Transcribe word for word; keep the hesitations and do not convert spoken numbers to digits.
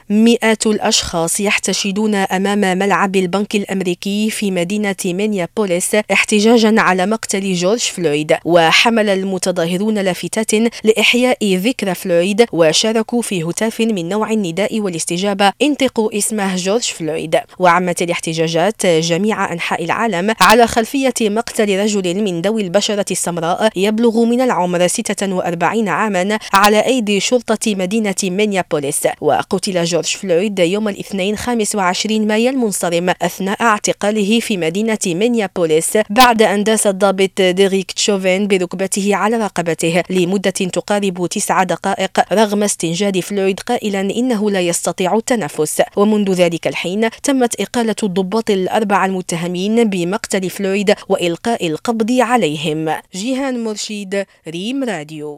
مئات الأشخاص يحتشدون أمام ملعب البنك الأمريكي في مدينة مينيابوليس احتجاجا على مقتل جورج فلويد، وحمل المتظاهرون لافتات لإحياء ذكرى فلويد، وشاركوا في هتاف من نوع النداء والاستجابة انطقوا اسمه جورج فلويد. وعمت الاحتجاجات جميع أنحاء العالم على خلفية مقتل رجل من ذوي البشرة السمراء يبلغ من العمر ستة وأربعين عاما على أيدي شرطة مدينة مينيابوليس. وقتل جورج فلويد يوم الاثنين خامس وعشرين مايو المنصرم أثناء اعتقاله في مدينة مينيابوليس بعد أن داس الضابط ديريك تشوفين بركبته على رقبته لمدة تقارب تسع دقائق رغم استنجاد فلويد قائلا إنه لا يستطيع التنفس. ومنذ ذلك الحين تمت إقالة الضباط الأربعة المتهمين بمقتل فلويد وإلقاء القبض عليهم. جيهان مرشيد، ريم راديو.